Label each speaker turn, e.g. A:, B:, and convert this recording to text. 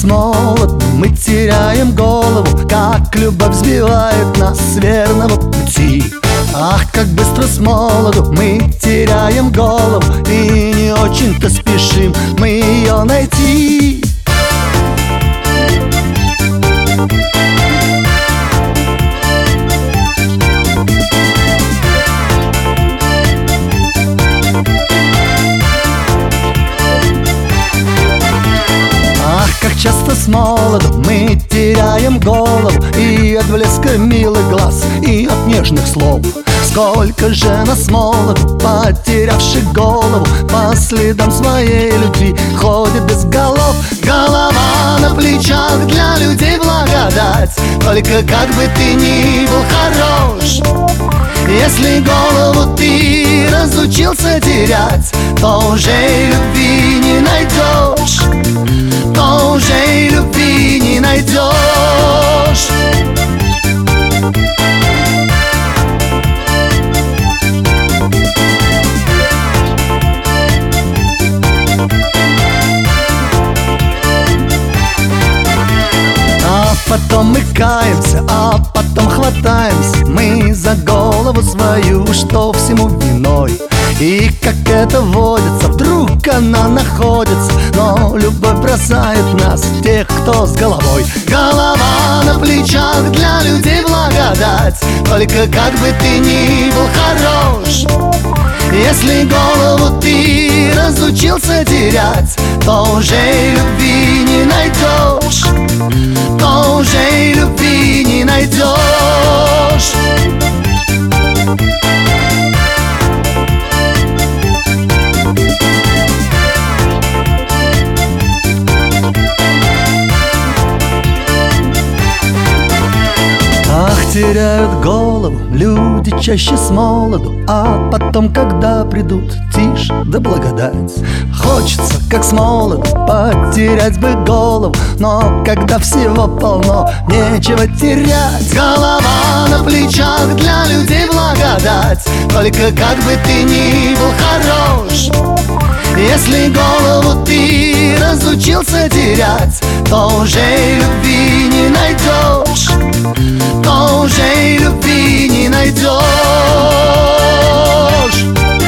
A: с молоду мы теряем голову, как любовь сбивает нас с верного пути. Ах, как быстро с молоду мы теряем голову, и не очень-то спешим мы ее найти. Как часто с молоду мы теряем голову, и от блеска милых глаз, и от нежных слов. Сколько же нас молоду, потерявших голову, по следам своей любви ходит без голов. Голова на плечах для людей благодать, только как бы ты ни был хорош, если голову ты разучился терять, то уже и любви не найдешь, то уже и любви не найдешь. А потом мы каемся, а потом хватаемся мы за голову свою, что всему виной. И как это водится, вдруг она находится, но любовь бросает нас, тех, кто с головой. Голова на плечах для людей благодать, только как бы ты ни был хорош, если голову ты разучился терять, то уже и любви не найдешь, то уже и любви не найдешь. Теряют голову люди чаще с молоду, а потом, когда придут тишь да благодать, хочется, как с молоду, потерять бы голову, но когда всего полно, нечего терять. Голова на плечах для людей благодать, только как бы ты ни был хорош, если голову ты разучился терять, то уже и любви не найдешь, то уже и любви не найдешь.